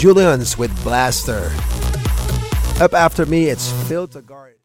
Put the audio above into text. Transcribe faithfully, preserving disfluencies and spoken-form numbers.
Julians with Blaster. Up after me, it's Phil Taggart.